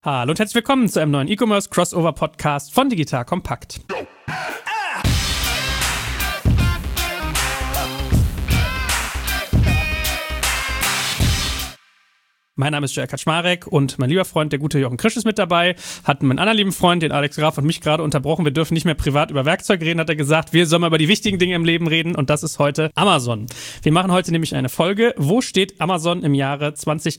Hallo und herzlich willkommen zu einem neuen E-Commerce Crossover Podcast von Digital Kompakt. Mein Name ist Joel Kaczmarek und mein lieber Freund, der gute Jochen Krisch, ist mit dabei. Hat meinen anderen lieben Freund, den Alex Graf, und mich gerade unterbrochen. Wir dürfen nicht mehr privat über Werkzeug reden, hat er gesagt. Wir sollen mal über die wichtigen Dinge im Leben reden und das ist heute Amazon. Wir machen heute nämlich eine Folge, wo steht Amazon im Jahre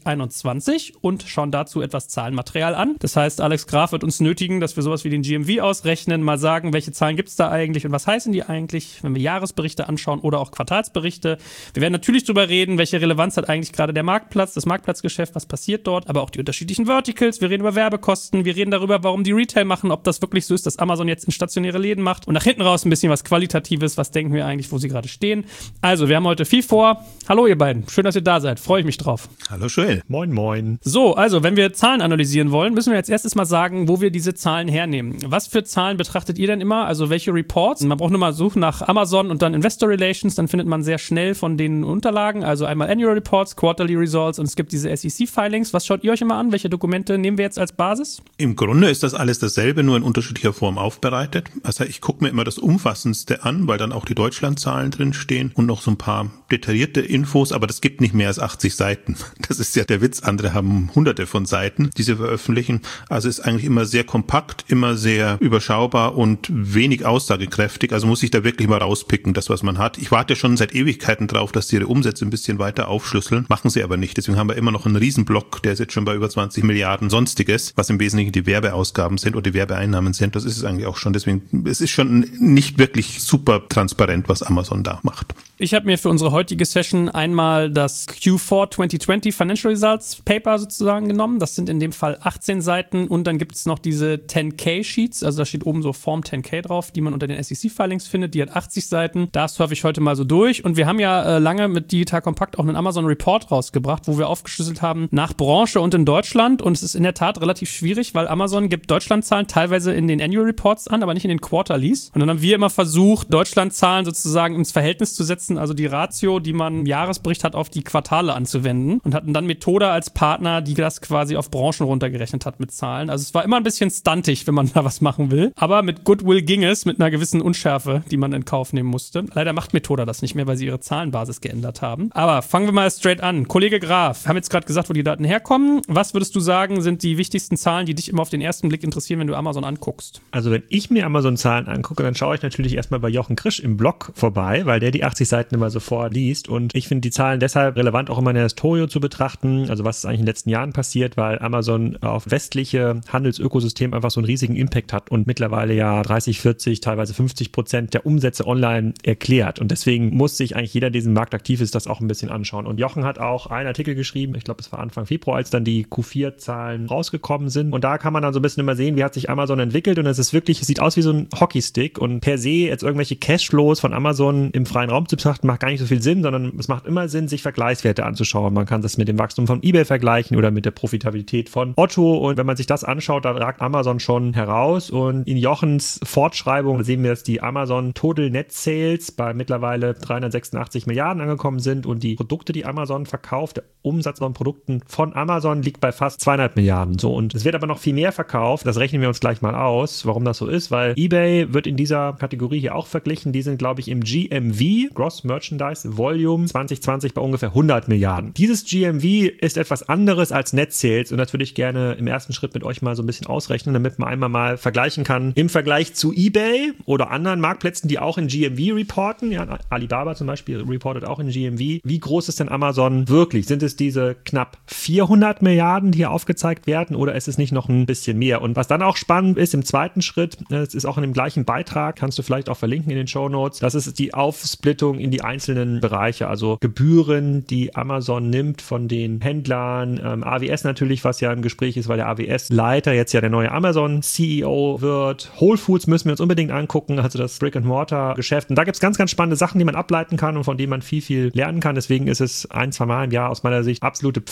2021 und schauen dazu etwas Zahlenmaterial an. Das heißt, Alex Graf wird uns nötigen, dass wir sowas wie den GMV ausrechnen, mal sagen, welche Zahlen gibt's da eigentlich und was heißen die eigentlich, wenn wir Jahresberichte anschauen oder auch Quartalsberichte. Wir werden natürlich darüber reden, welche Relevanz hat eigentlich gerade der Marktplatz, das Marktplatzgeschäft, was passiert dort, aber auch die unterschiedlichen Verticals. Wir reden über Werbekosten, wir reden darüber, warum die Retail machen, ob das wirklich so ist, dass Amazon jetzt in stationäre Läden macht und nach hinten raus ein bisschen was Qualitatives, was denken wir eigentlich, wo sie gerade stehen. Also, wir haben heute viel vor. Hallo ihr beiden, schön, dass ihr da seid, freue ich mich drauf. Hallo Joel. Moin moin. So, also, wenn wir Zahlen analysieren wollen, müssen wir jetzt erstes mal sagen, wo wir diese Zahlen hernehmen. Was für Zahlen betrachtet ihr denn immer? Also, welche Reports? Man braucht nur mal suchen nach Amazon und dann Investor Relations, dann findet man sehr schnell von den Unterlagen, also einmal Annual Reports, Quarterly Results und es gibt diese SEC-Filings. Was schaut ihr euch immer an? Welche Dokumente nehmen wir jetzt als Basis? Im Grunde ist das alles dasselbe, nur in unterschiedlicher Form aufbereitet. Also ich gucke mir immer das Umfassendste an, weil dann auch die Deutschlandzahlen drin stehen und noch so ein paar detaillierte Infos, aber das gibt nicht mehr als 80 Seiten. Das ist ja der Witz. Andere haben hunderte von Seiten, die sie veröffentlichen. Also ist eigentlich immer sehr kompakt, immer sehr überschaubar und wenig aussagekräftig. Also muss ich da wirklich mal rauspicken, das, was man hat. Ich warte schon seit Ewigkeiten drauf, dass sie ihre Umsätze ein bisschen weiter aufschlüsseln. Machen sie aber nicht. Deswegen haben wir immer noch einen Riesenblock, der ist jetzt schon bei über 20 Milliarden Sonstiges, was im Wesentlichen die Werbeausgaben sind oder die Werbeeinnahmen sind. Das ist es eigentlich auch schon. Deswegen, es ist schon nicht wirklich super transparent, was Amazon da macht. Ich habe mir für unsere heutige Session einmal das Q4 2020 Financial Results Paper sozusagen genommen. Das sind in dem Fall 18 Seiten und dann gibt es noch diese 10K-Sheets, also da steht oben so Form 10K drauf, die man unter den SEC-Filings findet. Die hat 80 Seiten. Da surfe ich heute mal so durch und wir haben ja lange mit Digital Kompakt auch einen Amazon Report rausgebracht, wo wir aufgeschlüsselt haben nach Branche und in Deutschland und es ist in der Tat relativ schwierig, weil Amazon gibt Deutschlandzahlen teilweise in den Annual Reports an, aber nicht in den Quarterlies. Und dann haben wir immer versucht, Deutschlandzahlen sozusagen ins Verhältnis zu setzen, also die Ratio, die man im Jahresbericht hat, auf die Quartale anzuwenden und hatten dann Methoda als Partner, die das quasi auf Branchen runtergerechnet hat mit Zahlen. Also es war immer ein bisschen stuntig, wenn man da was machen will, aber mit Goodwill ging es, mit einer gewissen Unschärfe, die man in Kauf nehmen musste. Leider macht Methoda das nicht mehr, weil sie ihre Zahlenbasis geändert haben. Aber fangen wir mal straight an. Kollege Graf, haben jetzt gerade gesagt, wo die Daten herkommen. Was würdest du sagen, sind die wichtigsten Zahlen, die dich immer auf den ersten Blick interessieren, wenn du Amazon anguckst? Also wenn ich mir Amazon-Zahlen angucke, dann schaue ich natürlich erstmal bei Jochen Krisch im Blog vorbei, weil der die 80 Seiten immer sofort liest und ich finde die Zahlen deshalb relevant, auch immer in der Historie zu betrachten, also was ist eigentlich in den letzten Jahren passiert, weil Amazon auf westliche Handelsökosystem einfach so einen riesigen Impact hat und mittlerweile ja 30, 40, teilweise 50% der Umsätze online erklärt und deswegen muss sich eigentlich jeder, der in diesem Markt aktiv ist, das auch ein bisschen anschauen und Jochen hat auch einen Artikel geschrieben, ich glaube es war Anfang Februar, als dann die Q4-Zahlen rausgekommen sind und da kann man dann so ein bisschen immer sehen, wie hat sich Amazon entwickelt und es sieht aus wie so ein Hockeystick und per se jetzt irgendwelche Cashflows von Amazon im freien Raum zu betrachten, macht gar nicht so viel Sinn, sondern es macht immer Sinn, sich Vergleichswerte anzuschauen. Man kann das mit dem Wachstum von eBay vergleichen oder mit der Profitabilität von Otto und wenn man sich das anschaut, dann ragt Amazon schon heraus und in Jochens Fortschreibung sehen wir, dass die Amazon Total Net Sales bei mittlerweile 386 Milliarden angekommen sind und die Produkte, die Amazon verkauft, der Umsatz von Produkten von Amazon liegt bei fast 200 Milliarden. So, und es wird aber noch viel mehr verkauft. Das rechnen wir uns gleich mal aus, warum das so ist, weil eBay wird in dieser Kategorie hier auch verglichen. Die sind, glaube ich, im GMV, Gross Merchandise Volume 2020 bei ungefähr 100 Milliarden. Dieses GMV ist etwas anderes als Net Sales und das würde ich gerne im ersten Schritt mit euch mal so ein bisschen ausrechnen, damit man einmal mal vergleichen kann im Vergleich zu eBay oder anderen Marktplätzen, die auch in GMV reporten. Ja, Alibaba zum Beispiel reportet auch in GMV. Wie groß ist denn Amazon wirklich? Sind es diese knapp 400 Milliarden, die hier aufgezeigt werden oder ist es nicht noch ein bisschen mehr? Und was dann auch spannend ist im zweiten Schritt, das ist auch in dem gleichen Beitrag, kannst du vielleicht auch verlinken in den Shownotes, das ist die Aufsplittung in die einzelnen Bereiche, also Gebühren, die Amazon nimmt von den Händlern, AWS natürlich, was ja im Gespräch ist, weil der AWS-Leiter jetzt ja der neue Amazon-CEO wird. Whole Foods müssen wir uns unbedingt angucken, also das Brick-and-Mortar-Geschäft. Und da gibt es ganz, ganz spannende Sachen, die man ableiten kann und von denen man viel, viel lernen kann. Deswegen ist es 1-2 Mal im Jahr aus meiner Sicht absolute Pflicht,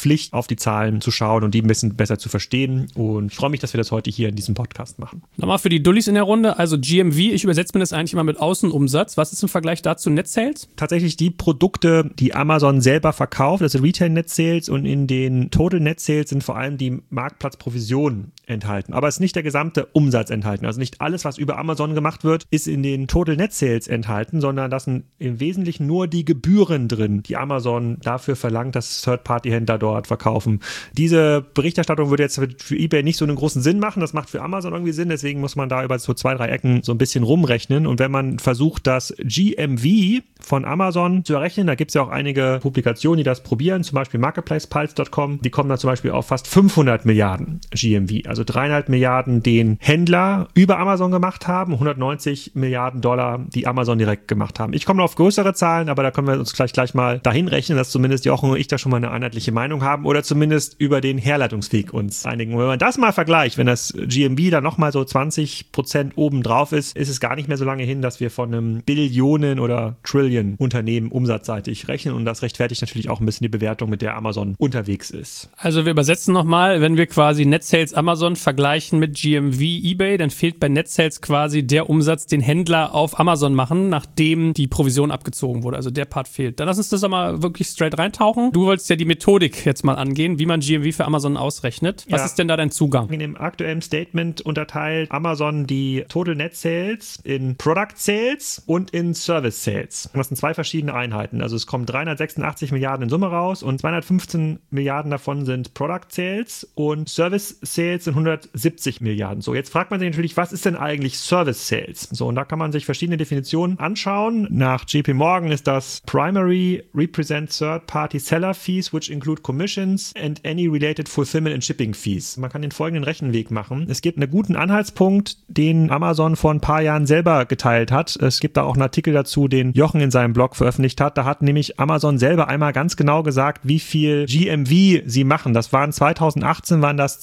Pflicht, auf die Zahlen zu schauen und die ein bisschen besser zu verstehen. Und ich freue mich, dass wir das heute hier in diesem Podcast machen. Nochmal für die Dullis in der Runde, also GMV, ich übersetze mir das eigentlich immer mit Außenumsatz. Was ist im Vergleich dazu Net Sales? Tatsächlich die Produkte, die Amazon selber verkauft, also Retail Net Sales, und in den Total Net Sales sind vor allem die Marktplatzprovisionen enthalten. Aber es ist nicht der gesamte Umsatz enthalten. Also nicht alles, was über Amazon gemacht wird, ist in den Total Net Sales enthalten, sondern das sind im Wesentlichen nur die Gebühren drin, die Amazon dafür verlangt, dass Third-Party-Händler dort verkaufen. Diese Berichterstattung würde jetzt für eBay nicht so einen großen Sinn machen. Das macht für Amazon irgendwie Sinn. Deswegen muss man da über so 2, 3 Ecken so ein bisschen rumrechnen. Und wenn man versucht, das GMV von Amazon zu errechnen, da gibt es ja auch einige Publikationen, die das probieren, zum Beispiel MarketplacePulse.com, die kommen da zum Beispiel auf fast 500 Milliarden GMV, also 3,5 Milliarden, den Händler über Amazon gemacht haben, 190 Milliarden Dollar, die Amazon direkt gemacht haben. Ich komme noch auf größere Zahlen, aber da können wir uns gleich mal dahin rechnen, dass zumindest Jochen und ich da schon mal eine einheitliche Meinung haben oder zumindest über den Herleitungsweg uns einigen. Und wenn man das mal vergleicht, wenn das GMV dann nochmal so 20% oben drauf ist, ist es gar nicht mehr so lange hin, dass wir von einem Billionen- oder Trillion-Unternehmen umsatzseitig rechnen, und das rechtfertigt natürlich auch ein bisschen die Bewertung, mit der Amazon unterwegs ist. Also wir übersetzen nochmal, wenn wir quasi Net Sales Amazon vergleichen mit GMV eBay, dann fehlt bei Net Sales quasi der Umsatz, den Händler auf Amazon machen, nachdem die Provision abgezogen wurde. Also der Part fehlt. Dann lass uns das doch mal wirklich straight reintauchen. Du wolltest ja die Methodik jetzt mal angehen, wie man GMV für Amazon ausrechnet. Was ist denn da dein Zugang? In dem aktuellen Statement unterteilt Amazon die Total Net Sales in Product Sales und in Service Sales. Und das sind 2 verschiedene Einheiten. Also es kommen 386 Milliarden in Summe raus und 215 Milliarden davon sind Product Sales und Service Sales sind 170 Milliarden. So, jetzt fragt man sich natürlich, was ist denn eigentlich Service Sales? So, und da kann man sich verschiedene Definitionen anschauen. Nach JP Morgan ist das Primary Represent Third-Party Seller Fees, which include Commissions and any related Fulfillment and Shipping Fees. Man kann den folgenden Rechenweg machen. Es gibt einen guten Anhaltspunkt, den Amazon vor ein paar Jahren selber geteilt hat. Es gibt da auch einen Artikel dazu, den Jochen in seinem Blog veröffentlicht hat. Da hat nämlich Amazon selber einmal ganz genau gesagt, wie viel GMV sie machen. Das waren 2018 waren das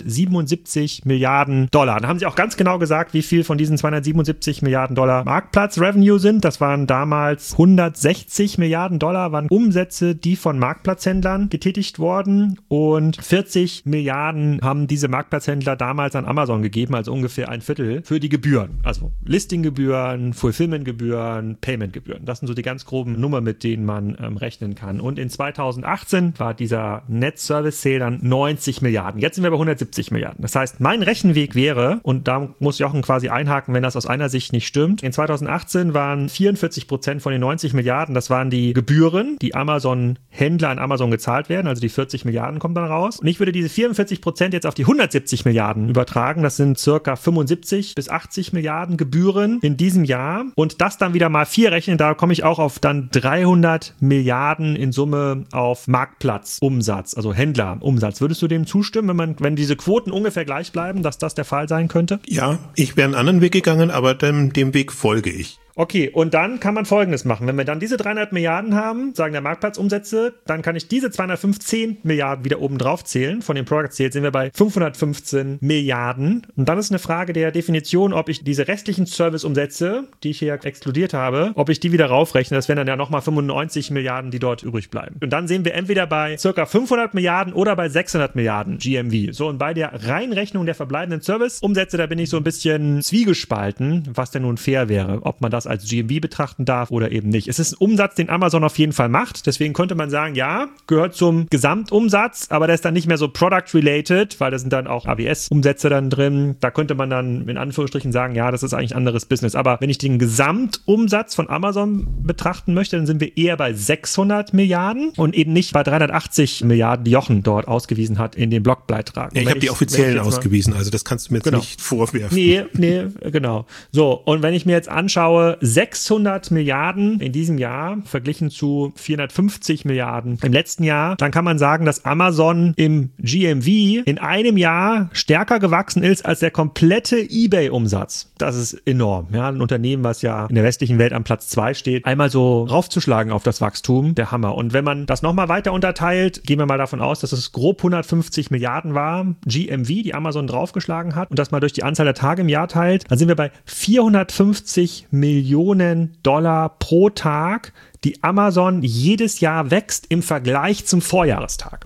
277 Milliarden Dollar. Dann haben sie auch ganz genau gesagt, wie viel von diesen 277 Milliarden Dollar Marktplatz-Revenue sind. Das waren damals 160 Milliarden Dollar, waren Umsätze, die von Marktplatzhändlern getätigt wurden, und 40 Milliarden haben diese Marktplatzhändler damals an Amazon gegeben, also ungefähr ein Viertel für die Gebühren. Also Listinggebühren, Fulfillmentgebühren, Paymentgebühren. Das sind so die ganz groben Nummern, mit denen man rechnen kann. Und in 2018 war dieser Net Service Sale dann 90 Milliarden. Jetzt sind wir bei 170 Milliarden. Das heißt, mein Rechenweg wäre, und da muss Jochen quasi einhaken, wenn das aus einer Sicht nicht stimmt, in 2018 waren 44% von den 90 Milliarden, das waren die Gebühren, die Amazon-Händler an Amazon gezahlt werden, also die 40 Milliarden kommen dann raus. Und ich würde diese 44% jetzt auf die 170 Milliarden übertragen. Das sind circa 75 bis 80 Milliarden Gebühren in diesem Jahr. Und das dann wieder mal 4 rechnen, da komme ich auch auf dann 300 Milliarden in Summe auf Marktplatzumsatz, also Händlerumsatz. Würdest du dem zustimmen, wenn diese Quoten ungefähr gleich bleiben, dass das der Fall sein könnte? Ja, ich wäre einen anderen Weg gegangen, aber dem Weg folge ich. Okay, und dann kann man Folgendes machen. Wenn wir dann diese 300 Milliarden haben, sagen der Marktplatzumsätze, dann kann ich diese 215 Milliarden wieder oben drauf zählen. Von den Product Sales sind wir bei 515 Milliarden. Und dann ist eine Frage der Definition, ob ich diese restlichen Serviceumsätze, die ich hier exkludiert habe, ob ich die wieder raufrechne. Das wären dann ja nochmal 95 Milliarden, die dort übrig bleiben. Und dann sehen wir entweder bei circa 500 Milliarden oder bei 600 Milliarden GMV. So, und bei der Reinrechnung der verbleibenden Serviceumsätze, da bin ich so ein bisschen zwiegespalten, was denn nun fair wäre. Ob man das als GMV betrachten darf oder eben nicht. Es ist ein Umsatz, den Amazon auf jeden Fall macht. Deswegen könnte man sagen, ja, gehört zum Gesamtumsatz, aber der ist dann nicht mehr so product-related, weil da sind dann auch AWS-Umsätze dann drin. Da könnte man dann in Anführungsstrichen sagen, ja, das ist eigentlich ein anderes Business. Aber wenn ich den Gesamtumsatz von Amazon betrachten möchte, dann sind wir eher bei 600 Milliarden und eben nicht bei 380 Milliarden, die Jochen dort ausgewiesen hat in dem Blogbeitrag. Ja, ich habe die offiziellen ausgewiesen, also das kannst du mir jetzt nicht vorwerfen. Nee, genau. So, und wenn ich mir jetzt anschaue, 600 Milliarden in diesem Jahr verglichen zu 450 Milliarden im letzten Jahr, dann kann man sagen, dass Amazon im GMV in einem Jahr stärker gewachsen ist als der komplette eBay-Umsatz. Das ist enorm. Ja, ein Unternehmen, was ja in der westlichen Welt am Platz 2 steht, einmal so raufzuschlagen auf das Wachstum, der Hammer. Und wenn man das nochmal weiter unterteilt, gehen wir mal davon aus, dass es grob 150 Milliarden war, GMV, die Amazon draufgeschlagen hat, und das mal durch die Anzahl der Tage im Jahr teilt, dann sind wir bei 450 Millionen Dollar pro Tag, die Amazon jedes Jahr wächst im Vergleich zum Vorjahrestag.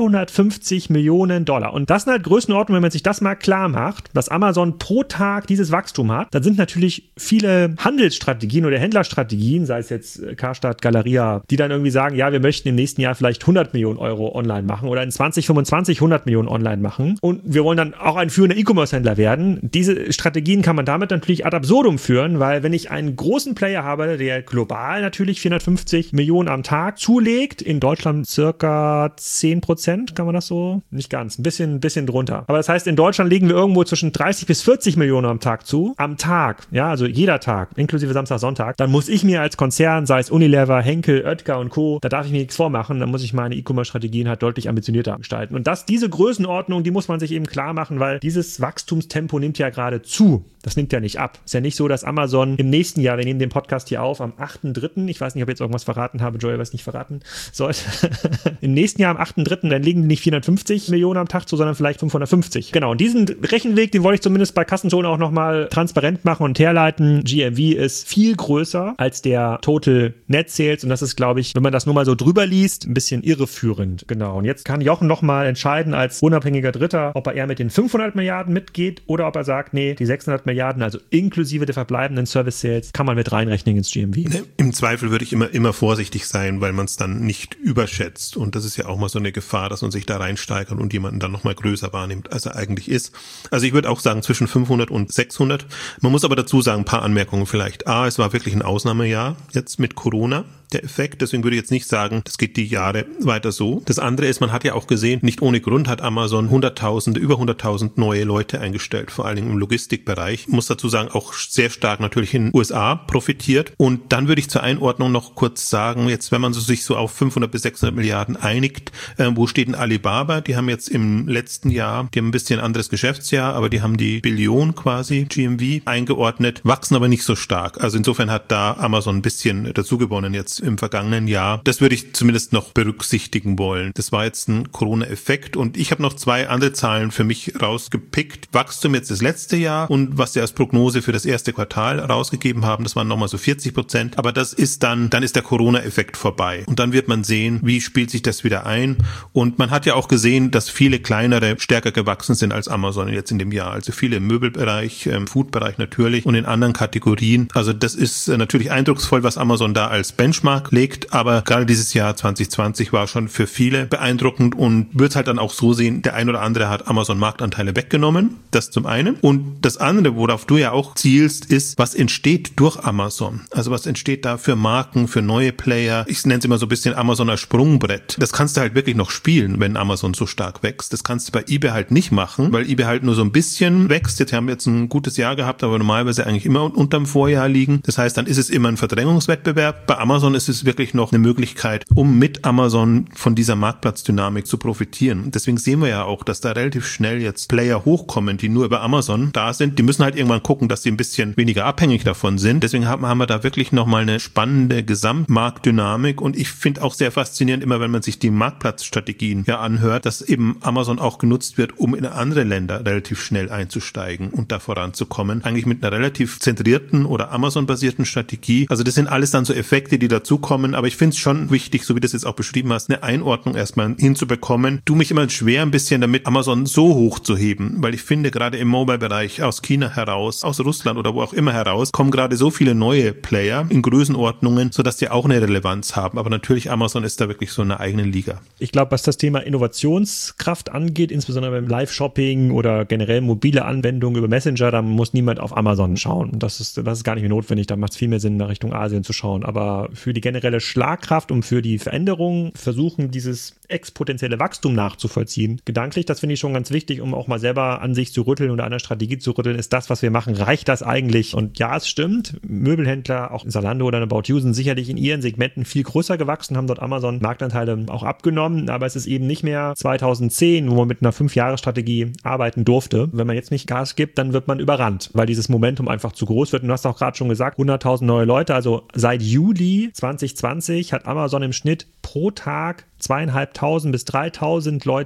450 Millionen $. Und das sind halt Größenordnungen, wenn man sich das mal klar macht, dass Amazon pro Tag dieses Wachstum hat, dann sind natürlich viele Handelsstrategien oder Händlerstrategien, sei es jetzt Karstadt, Galeria, die dann irgendwie sagen, ja, wir möchten im nächsten Jahr vielleicht 100 Millionen Euro online machen oder in 2025 100 Millionen online machen und wir wollen dann auch ein führender E-Commerce-Händler werden. Diese Strategien kann man damit natürlich ad absurdum führen, weil wenn ich einen großen Player habe, der global natürlich 450 Millionen am Tag zulegt, in Deutschland circa 10%, kann man das so? Nicht ganz, ein bisschen drunter. Aber das heißt, in Deutschland legen wir irgendwo zwischen 30 bis 40 Millionen am Tag zu. Am Tag, ja, also jeder Tag, inklusive Samstag, Sonntag. Dann muss ich mir als Konzern, sei es Unilever, Henkel, Oetker und Co., da darf ich mir nichts vormachen, dann muss ich meine E-Commerce-Strategien halt deutlich ambitionierter gestalten. Und diese Größenordnung, die muss man sich eben klar machen, weil dieses Wachstumstempo nimmt ja gerade zu. Das nimmt ja nicht ab. Ist ja nicht so, dass Amazon im nächsten Jahr, wir nehmen den Podcast hier auf, am 8.3., ich weiß nicht, ob ich jetzt irgendwas verraten habe, Joel, was nicht verraten sollte. Im nächsten Jahr am 8.3., dann legen die nicht 450 Millionen am Tag zu, sondern vielleicht 550. Genau, und diesen Rechenweg, den wollte ich zumindest bei Kassenzone auch nochmal transparent machen und herleiten. GMV ist viel größer als der Total Net Sales und das ist, glaube ich, wenn man das nur mal so drüber liest, ein bisschen irreführend. Genau, und jetzt kann Jochen nochmal entscheiden als unabhängiger Dritter, ob er eher mit den 500 Milliarden mitgeht oder ob er sagt, nee, die 600 Milliarden, also inklusive der verbleibenden Service Sales, kann man mit reinrechnen ins GMV. Im Zweifel würde ich immer vorsichtig sein, weil man es dann nicht überschätzt. Und das ist ja auch mal so eine Gefahr, dass man sich da reinsteigert und jemanden dann nochmal größer wahrnimmt, als er eigentlich ist. Also ich würde auch sagen zwischen 500 und 600. Man muss aber dazu sagen, ein paar Anmerkungen vielleicht. Es war wirklich ein Ausnahmejahr jetzt mit Corona, der Effekt. Deswegen würde ich jetzt nicht sagen, das geht die Jahre weiter so. Das andere ist, man hat ja auch gesehen, nicht ohne Grund hat Amazon über 100.000 neue Leute eingestellt, vor allen Dingen im Logistikbereich. Ich muss dazu sagen, auch sehr stark natürlich in den USA profitiert. Und dann würde ich zur Einordnung noch kurz sagen, jetzt wenn man sich so auf 500 bis 600 Milliarden einigt, wo steht denn Alibaba? Die haben jetzt im letzten Jahr, die haben ein bisschen anderes Geschäftsjahr, aber die haben die Billion quasi GMV eingeordnet, wachsen aber nicht so stark. Also insofern hat da Amazon ein bisschen dazu gewonnen jetzt im vergangenen Jahr. Das würde ich zumindest noch berücksichtigen wollen. Das war jetzt ein Corona-Effekt und ich habe noch 2 andere Zahlen für mich rausgepickt. Wachstum jetzt das letzte Jahr und was sie als Prognose für das erste Quartal rausgegeben haben, das waren nochmal so 40%. Aber das ist dann ist der Corona-Effekt vorbei. Und dann wird man sehen, wie spielt sich das wieder ein. Und man hat ja auch gesehen, dass viele kleinere stärker gewachsen sind als Amazon jetzt in dem Jahr. Also viele im Möbelbereich, im Foodbereich natürlich und in anderen Kategorien. Also das ist natürlich eindrucksvoll, was Amazon da als Benchmark legt. Aber gerade dieses Jahr 2020 war schon für viele beeindruckend und wird es halt dann auch so sehen, der ein oder andere hat Amazon Marktanteile weggenommen. Das zum einen. Und das andere, worauf du ja auch zielst, ist, was entsteht durch Amazon? Also was entsteht da für Marken, für neue Player? Ich nenne es immer so ein bisschen Amazon als Sprungbrett. Das kannst du halt wirklich noch spielen, wenn Amazon so stark wächst. Das kannst du bei eBay halt nicht machen, weil eBay halt nur so ein bisschen wächst. Jetzt haben wir jetzt ein gutes Jahr gehabt, aber normalerweise eigentlich immer unterm Vorjahr liegen. Das heißt, dann ist es immer ein Verdrängungswettbewerb. Bei Amazon ist es wirklich noch eine Möglichkeit, um mit Amazon von dieser Marktplatzdynamik zu profitieren. Und deswegen sehen wir ja auch, dass da relativ schnell jetzt Player hochkommen, die nur über Amazon da sind. Die müssen halt irgendwann gucken, dass sie ein bisschen weniger abhängig davon sind. Deswegen haben wir da wirklich nochmal eine spannende Gesamtmarktdynamik und ich finde auch sehr faszinierend immer, wenn man sich die Marktplatzstrategien ja anhört, dass eben Amazon auch genutzt wird, um in andere Länder relativ schnell einzusteigen und da voranzukommen. Eigentlich mit einer relativ zentrierten oder Amazon-basierten Strategie. Also das sind alles dann so Effekte, die dazukommen, aber ich finde es schon wichtig, so wie du das jetzt auch beschrieben hast, eine Einordnung erstmal hinzubekommen. Tu mich immer schwer ein bisschen damit, Amazon so hoch zu heben, weil ich finde, gerade im Mobile-Bereich aus China heraus, aus Russland oder wo auch immer heraus, kommen gerade so viele neue Player in Größenordnungen, sodass die auch eine Relevanz haben. Aber natürlich, Amazon ist da wirklich so in einer eigenen Liga. Ich glaube, was das Thema Innovationskraft angeht, insbesondere beim Live-Shopping oder generell mobile Anwendungen über Messenger, da muss niemand auf Amazon schauen. Das ist gar nicht mehr notwendig. Da macht es viel mehr Sinn, nach Richtung Asien zu schauen. Aber für die generelle Schlagkraft und für die Veränderung versuchen, dieses exponentielle Wachstum nachzuvollziehen. Gedanklich, das finde ich schon ganz wichtig, um auch mal selber an sich zu rütteln oder an der Strategie zu rütteln. Ist das, was wir machen, reicht das eigentlich? Und ja, es stimmt. Möbelhändler, auch Zalando oder About You, sind sicherlich in ihren Segmenten viel größer gewachsen, haben dort Amazon Marktanteile auch abgenommen. Aber es ist eben nicht mehr 2010, wo man mit einer 5-Jahres-Strategie arbeiten durfte. Wenn man jetzt nicht Gas gibt, dann wird man überrannt, weil dieses Momentum einfach zu groß wird. Und du hast auch gerade schon gesagt, 100.000 neue Leute. Also seit Juli 2020 hat Amazon im Schnitt pro Tag 2.500 bis 3.000 Leute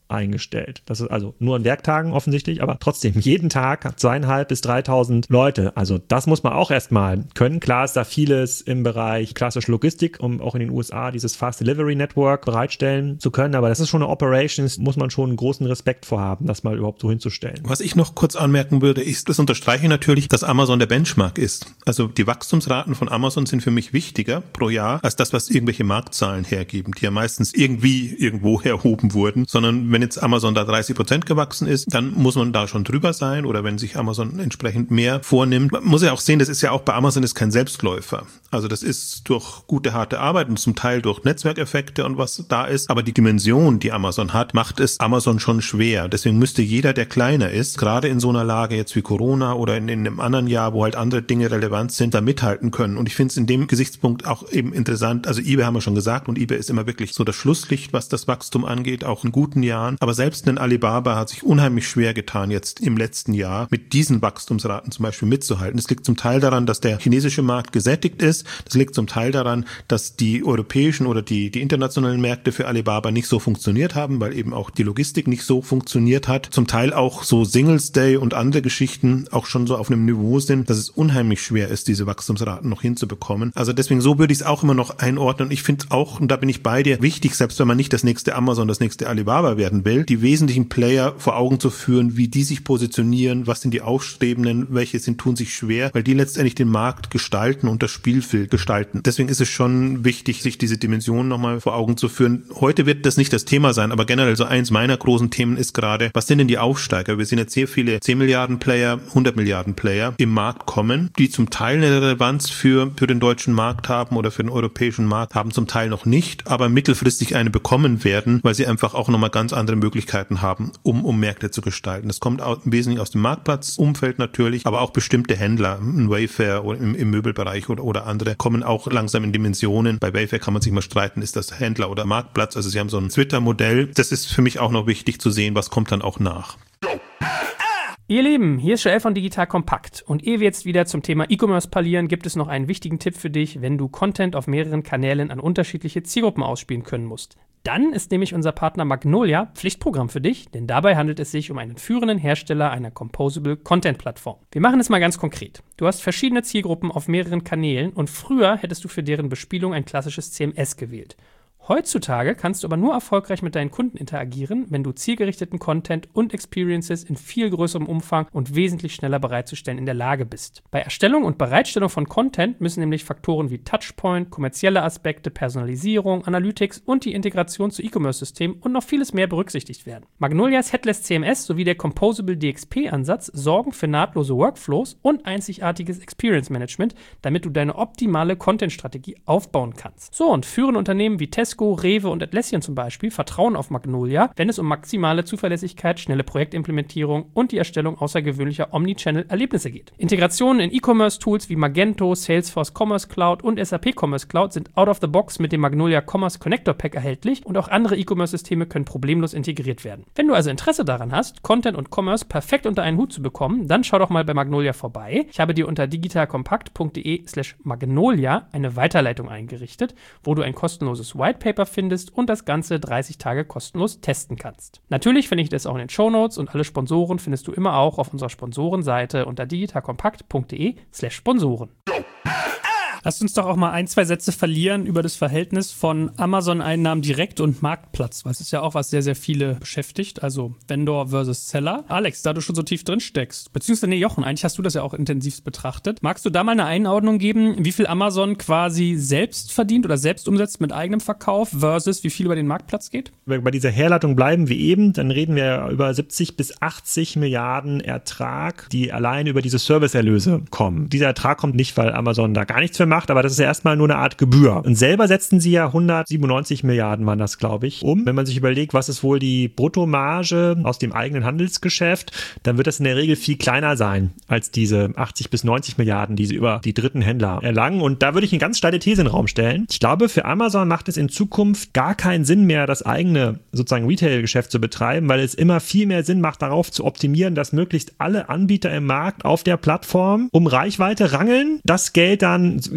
eingestellt. Das ist also nur an Werktagen offensichtlich, aber trotzdem jeden Tag 2.500 bis 3.000 Leute. Also das muss man auch erstmal können. Klar ist da vieles im Bereich klassische Logistik, um auch in den USA dieses Fast Delivery Network bereitstellen zu können, aber das ist schon eine Operation, muss man schon einen großen Respekt vorhaben, das mal überhaupt so hinzustellen. Was ich noch kurz anmerken würde, ist, das unterstreiche ich natürlich, dass Amazon der Benchmark ist. Also die Wachstumsraten von Amazon sind für mich wichtiger pro Jahr als das, was irgendwelche Marktzahlen hergeben, die ja meistens irgendwo erhoben wurden, sondern wenn jetzt Amazon da 30% gewachsen ist, dann muss man da schon drüber sein oder wenn sich Amazon entsprechend mehr vornimmt. Man muss ja auch sehen, das ist ja auch bei Amazon ist kein Selbstläufer. Also das ist durch gute, harte Arbeit und zum Teil durch Netzwerkeffekte und was da ist. Aber die Dimension, die Amazon hat, macht es Amazon schon schwer. Deswegen müsste jeder, der kleiner ist, gerade in so einer Lage jetzt wie Corona oder in einem anderen Jahr, wo halt andere Dinge relevant sind, da mithalten können. Und ich finde es in dem Gesichtspunkt auch eben interessant. Also eBay haben wir schon gesagt und eBay ist immer wirklich so das Schlusslicht, was das Wachstum angeht, auch in guten Jahren. Aber selbst ein Alibaba hat sich unheimlich schwer getan, jetzt im letzten Jahr mit diesen Wachstumsraten zum Beispiel mitzuhalten. Das liegt zum Teil daran, dass der chinesische Markt gesättigt ist. Das liegt zum Teil daran, dass die europäischen oder die internationalen Märkte für Alibaba nicht so funktioniert haben, weil eben auch die Logistik nicht so funktioniert hat. Zum Teil auch so Singles Day und andere Geschichten auch schon so auf einem Niveau sind, dass es unheimlich schwer ist, diese Wachstumsraten noch hinzubekommen. Also deswegen so würde ich es auch immer noch einordnen. Und ich finde auch, und da bin ich bei dir, wichtig, selbst wenn man nicht das nächste Amazon, das nächste Alibaba werden will, die wesentlichen Player vor Augen zu führen, wie die sich positionieren, was sind die Aufstrebenden, welche tun sich schwer, weil die letztendlich den Markt gestalten und das Spielfeld gestalten. Deswegen ist es schon wichtig, sich diese Dimension nochmal vor Augen zu führen. Heute wird das nicht das Thema sein, aber generell so eins meiner großen Themen ist gerade, was sind denn die Aufsteiger? Wir sehen jetzt sehr viele 10 Milliarden Player, 100 Milliarden Player im Markt kommen, die zum Teil eine Relevanz für den deutschen Markt haben oder für den europäischen Markt haben, zum Teil noch nicht, aber mittelfristig eine bekommen werden, weil sie einfach auch nochmal ganz andere Möglichkeiten haben, um Märkte zu gestalten. Das kommt im Wesentlichen aus dem Marktplatzumfeld natürlich, aber auch bestimmte Händler, ein Wayfair oder im Möbelbereich oder andere, kommen auch langsam in Dimensionen. Bei Wayfair kann man sich mal streiten, ist das Händler oder Marktplatz? Also sie haben so ein Twitter-Modell. Das ist für mich auch noch wichtig zu sehen, was kommt dann auch nach. Ihr Lieben, hier ist Joel von Digital Kompakt und ehe wir jetzt wieder zum Thema E-Commerce parlieren, gibt es noch einen wichtigen Tipp für dich, wenn du Content auf mehreren Kanälen an unterschiedliche Zielgruppen ausspielen können musst. Dann ist nämlich unser Partner Magnolia Pflichtprogramm für dich, denn dabei handelt es sich um einen führenden Hersteller einer Composable Content Plattform. Wir machen es mal ganz konkret. Du hast verschiedene Zielgruppen auf mehreren Kanälen und früher hättest du für deren Bespielung ein klassisches CMS gewählt. Heutzutage kannst du aber nur erfolgreich mit deinen Kunden interagieren, wenn du zielgerichteten Content und Experiences in viel größerem Umfang und wesentlich schneller bereitzustellen in der Lage bist. Bei Erstellung und Bereitstellung von Content müssen nämlich Faktoren wie Touchpoint, kommerzielle Aspekte, Personalisierung, Analytics und die Integration zu E-Commerce-Systemen und noch vieles mehr berücksichtigt werden. Magnolias Headless CMS sowie der Composable DXP-Ansatz sorgen für nahtlose Workflows und einzigartiges Experience Management, damit du deine optimale Content-Strategie aufbauen kannst. So, und führende Unternehmen wie Tesco, Rewe und Atlassian zum Beispiel vertrauen auf Magnolia, wenn es um maximale Zuverlässigkeit, schnelle Projektimplementierung und die Erstellung außergewöhnlicher Omnichannel-Erlebnisse geht. Integrationen in E-Commerce-Tools wie Magento, Salesforce Commerce Cloud und SAP Commerce Cloud sind out of the box mit dem Magnolia Commerce Connector Pack erhältlich und auch andere E-Commerce-Systeme können problemlos integriert werden. Wenn du also Interesse daran hast, Content und Commerce perfekt unter einen Hut zu bekommen, dann schau doch mal bei Magnolia vorbei. Ich habe dir unter digitalkompakt.de/magnolia eine Weiterleitung eingerichtet, wo du ein kostenloses Whitepaper findest und das Ganze 30 Tage kostenlos testen kannst. Natürlich finde ich das auch in den Shownotes und alle Sponsoren findest du immer auch auf unserer Sponsorenseite unter digitalkompakt.de/Sponsoren. Lasst uns doch auch mal 1, 2 Sätze verlieren über das Verhältnis von Amazon-Einnahmen direkt und Marktplatz, weil es ist ja auch was sehr, sehr viele beschäftigt, also Vendor versus Seller. Alex, da du schon so tief drin steckst, beziehungsweise Jochen, eigentlich hast du das ja auch intensiv betrachtet. Magst du da mal eine Einordnung geben, wie viel Amazon quasi selbst verdient oder selbst umsetzt mit eigenem Verkauf versus wie viel über den Marktplatz geht? Wenn wir bei dieser Herleitung bleiben wie eben, dann reden wir über 70 bis 80 Milliarden Ertrag, die allein über diese Serviceerlöse kommen. Dieser Ertrag kommt nicht, weil Amazon da gar nichts für macht, aber das ist ja erstmal nur eine Art Gebühr. Und selber setzen sie ja 197 Milliarden waren das, glaube ich, um. Wenn man sich überlegt, was ist wohl die Bruttomarge aus dem eigenen Handelsgeschäft, dann wird das in der Regel viel kleiner sein als diese 80 bis 90 Milliarden, die sie über die dritten Händler erlangen. Und da würde ich eine ganz steile These in den Raum stellen. Ich glaube, für Amazon macht es in Zukunft gar keinen Sinn mehr, das eigene sozusagen Retail-Geschäft zu betreiben, weil es immer viel mehr Sinn macht, darauf zu optimieren, dass möglichst alle Anbieter im Markt auf der Plattform um Reichweite rangeln, das Geld dann wie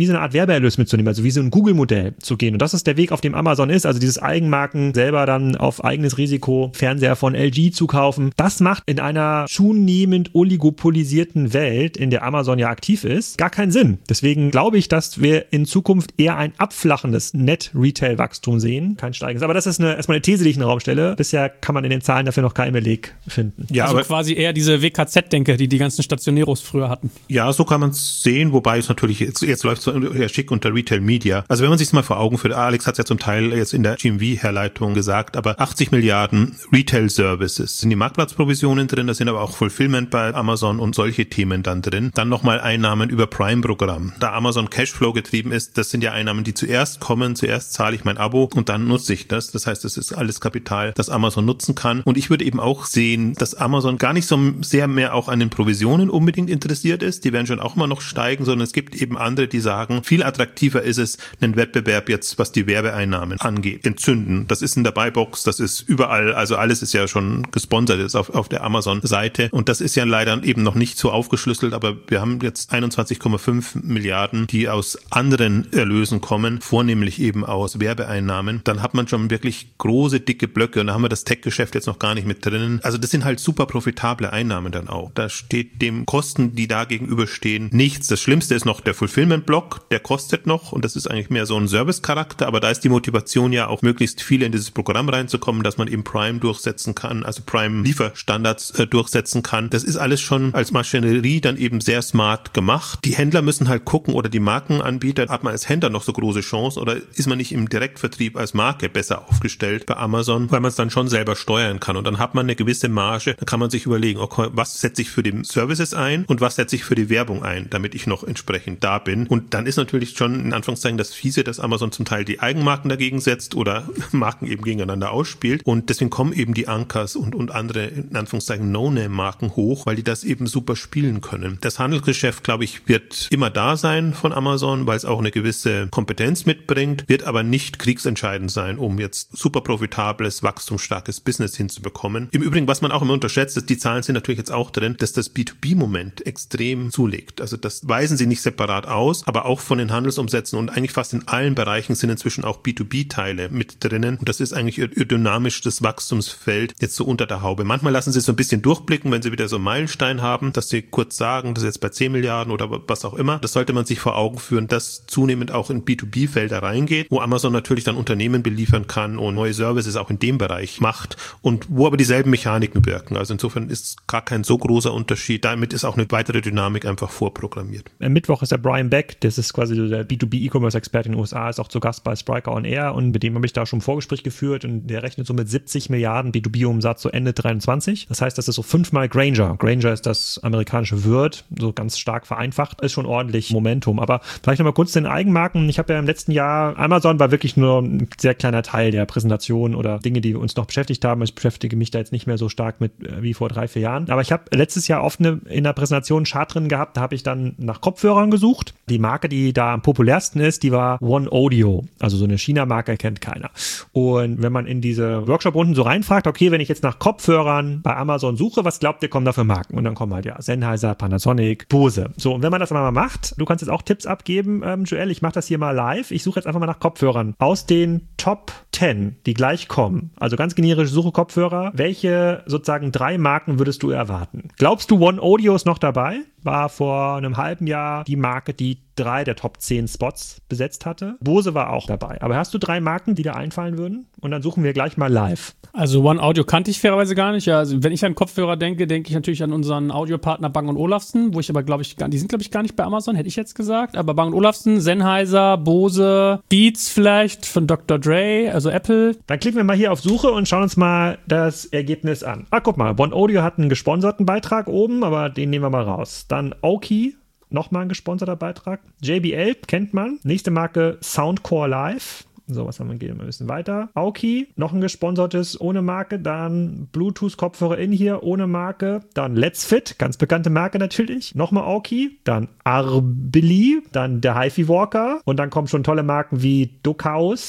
so eine Art Werbeerlös mitzunehmen, also wie so ein Google-Modell zu gehen. Und das ist der Weg, auf dem Amazon ist, also dieses Eigenmarken selber dann auf eigenes Risiko Fernseher von LG zu kaufen. Das macht in einer zunehmend oligopolisierten Welt, in der Amazon ja aktiv ist, gar keinen Sinn. Deswegen glaube ich, dass wir in Zukunft eher ein abflachendes Net-Retail-Wachstum sehen, kein steigendes. Aber das ist erstmal eine These, die ich in den Raum stelle. Bisher kann man in den Zahlen dafür noch keinen Beleg finden. Ja, also aber quasi eher diese WKZ-Denke, die ganzen Stationeros früher hatten. Ja, so kann man es sehen, wobei es natürlich, jetzt läuft es so schick unter Retail Media. Also wenn man sich es mal vor Augen führt, Alex hat es ja zum Teil jetzt in der GMV-Herleitung gesagt, aber 80 Milliarden Retail-Services. Sind die Marktplatzprovisionen drin, da sind aber auch Fulfillment bei Amazon und solche Themen dann drin. Dann nochmal Einnahmen über Prime-Programm. Da Amazon Cashflow getrieben ist, das sind ja Einnahmen, die zuerst kommen, zuerst zahle ich mein Abo und dann nutze ich das. Das heißt, das ist alles Kapital, das Amazon nutzen kann. Und ich würde eben auch sehen, dass Amazon gar nicht so sehr mehr auch an den Provisionen unbedingt interessiert ist. Die werden schon auch immer noch steigen, sondern es gibt eben andere, die sagen, viel attraktiver ist es, einen Wettbewerb jetzt, was die Werbeeinnahmen angeht, entzünden. Das ist in der Buybox, das ist überall, also alles ist ja schon gesponsert jetzt auf der Amazon-Seite und das ist ja leider eben noch nicht so aufgeschlüsselt, aber wir haben jetzt 21,5 Milliarden, die aus anderen Erlösen kommen, vornehmlich eben aus Werbeeinnahmen. Dann hat man schon wirklich große, dicke Blöcke und da haben wir das Tech-Geschäft jetzt noch gar nicht mit drinnen. Also das sind halt super profitable Einnahmen dann auch. Da steht dem Kosten, die da gegenüberstehen, nichts. Das Schlimmste ist noch der Fulfillment-Block, der kostet noch und das ist eigentlich mehr so ein Service-Charakter, aber da ist die Motivation ja auch möglichst viele in dieses Programm reinzukommen, dass man eben Prime durchsetzen kann, also Prime-Lieferstandards durchsetzen kann. Das ist alles schon als Maschinerie dann eben sehr smart gemacht. Die Händler müssen halt gucken oder die Markenanbieter, hat man als Händler noch so große Chance oder ist man nicht im Direktvertrieb als Marke besser aufgestellt bei Amazon, weil man es dann schon selber steuern kann und dann hat man eine gewisse Marge, dann kann man sich überlegen, okay, was setze ich für die Services ein und was setze ich für die Werbung ein, damit ich noch entsprechend da bin. Und dann ist natürlich schon in Anführungszeichen das Fiese, dass Amazon zum Teil die Eigenmarken dagegen setzt oder Marken eben gegeneinander ausspielt und deswegen kommen eben die Ankers und andere in Anführungszeichen No-Name-Marken hoch, weil die das eben super spielen können. Das Handelsgeschäft, glaube ich, wird immer da sein von Amazon, weil es auch eine gewisse Kompetenz mitbringt, wird aber nicht kriegsentscheidend sein, um jetzt super profitables, wachstumsstarkes Business hinzubekommen. Im Übrigen, was man auch immer unterschätzt, ist, die Zahlen sind natürlich jetzt auch drin, dass das B2B-Moment extrem zulegt. Also das weisen sie nicht separat aus, aber auch von den Handelsumsätzen und eigentlich fast in allen Bereichen sind inzwischen auch B2B-Teile mit drinnen. Und das ist eigentlich ihr dynamischstes Wachstumsfeld jetzt so unter der Haube. Manchmal lassen sie es so ein bisschen durchblicken, wenn sie wieder so einen Meilenstein haben, dass sie kurz sagen, das ist jetzt bei 10 Milliarden oder was auch immer. Das sollte man sich vor Augen führen, dass zunehmend auch in B2B-Felder reingeht, wo Amazon natürlich dann Unternehmen beliefern kann und neue Services auch in dem Bereich macht und wo aber dieselben Mechaniken wirken. Also insofern ist gar kein so großer Unterschied. Damit ist auch eine weitere Dynamik einfach vorprogrammiert. Am Mittwoch ist der Brian Beck, das ist quasi der B2B-E-Commerce-Experte in den USA, ist auch zu Gast bei Spryker on Air und mit dem habe ich da schon ein Vorgespräch geführt und der rechnet so mit 70 Milliarden B2B-Umsatz so Ende 23. Das heißt, das ist so 5-mal Grainger. Grainger ist das amerikanische Word, so ganz stark vereinfacht, ist schon ordentlich Momentum. Aber vielleicht nochmal kurz zu den Eigenmarken. Ich habe ja im letzten Jahr, Amazon war wirklich nur ein sehr kleiner Teil der Präsentation oder Dinge, die uns noch beschäftigt haben. Ich beschäftige mich da jetzt nicht mehr so stark mit wie vor 3-4 Jahren. Aber ich habe letztes Jahr oft in der Präsentation einen Chart drin gehabt, da habe ich dann nach Kopfhörern gesucht. Die Marke, die da am populärsten ist, die war One Audio. Also so eine China-Marke kennt keiner. Und wenn man in diese Workshop-Runden so reinfragt, okay, wenn ich jetzt nach Kopfhörern bei Amazon suche, was glaubt ihr, kommen da für Marken? Und dann kommen halt ja Sennheiser, Panasonic, Bose. So, und wenn man das mal macht, du kannst jetzt auch Tipps abgeben, Joel, ich mache das hier mal live. Ich suche jetzt einfach mal nach Kopfhörern aus den Top 10, die gleich kommen. Also ganz generisch Suche Kopfhörer. Welche sozusagen 3 Marken würdest du erwarten? Glaubst du, One Audio ist noch dabei? War vor einem halben Jahr die Marke, die 3 der Top 10 Spots besetzt hatte. Bose war auch dabei. Aber hast du 3 Marken, die da einfallen würden? Und dann suchen wir gleich mal live. Also One Audio kannte ich fairerweise gar nicht. Ja, also wenn ich an Kopfhörer denke, denke ich natürlich an unseren Audiopartner Bang & Olufsen, wo ich aber die sind glaube ich gar nicht bei Amazon, hätte ich jetzt gesagt. Aber Bang & Olufsen, Sennheiser, Bose, Beats vielleicht von Dr. Dre, also Apple. Dann klicken wir mal hier auf Suche und schauen uns mal das Ergebnis an. Guck mal, One Audio hat einen gesponserten Beitrag oben, aber den nehmen wir mal raus. Dann Oki, nochmal ein gesponserter Beitrag. JBL kennt man. Nächste Marke Soundcore Live. So, was haben wir? Gehen wir ein bisschen weiter. Aoki, noch ein gesponsertes ohne Marke. Dann Bluetooth-Kopfhörer in hier ohne Marke. Dann Let's Fit, ganz bekannte Marke natürlich. Nochmal Aoki. Dann Arbili. Dann der HiFi Walker. Und dann kommen schon tolle Marken wie Duckhaus,